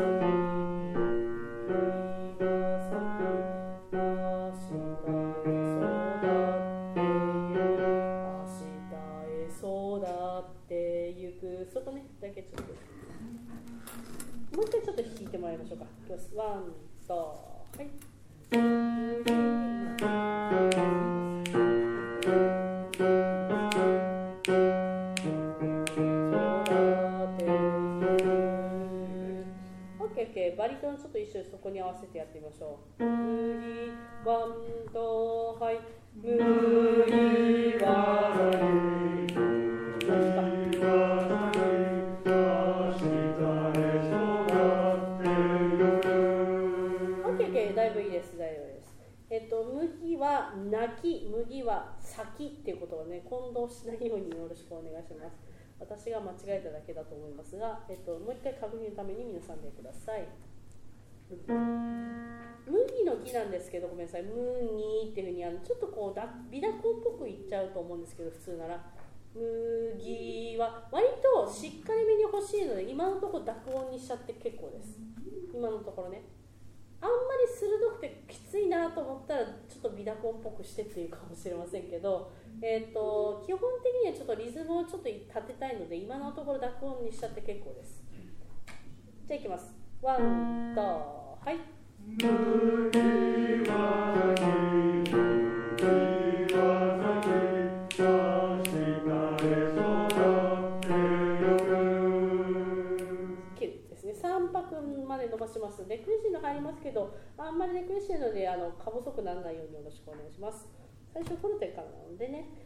そこね、だけちょっともう一回ちょっと弾いてもらいましょうか。いきます。ワン、と、はい。OK、バリトンちょっと一緒にそこに合わせてやってみましょう。麦、ワン、と、はい。麦はだいぶいいです、大丈夫です。麦は泣き、麦は咲きっていうことをね、混同しないようによろしくお願いします。私が間違えただけだと思いますが、もう一回確認のために皆さんでください。麦の木なんですけど、ごめんなさい、麦っていうふうにちょっとこう微濁音っぽく言っちゃうと思うんですけど、普通なら麦は割としっかりめに欲しいので、今のところ濁音にしちゃって結構です。今のところね、あんまり鋭くてきついなと思ったらちょっと微濁音っぽくしてっていうかもしれませんけど、基本的にはちょっとリズムをちょっと立てたいので、今のところ濁音にしちゃって結構です。じゃあいきます。ワン、と、はい。3拍まで伸ばします。でクリシーの入りますけど、あんまりねクリシーのでか細くならないようによろしくお願いします。最初フォルテからなのでね、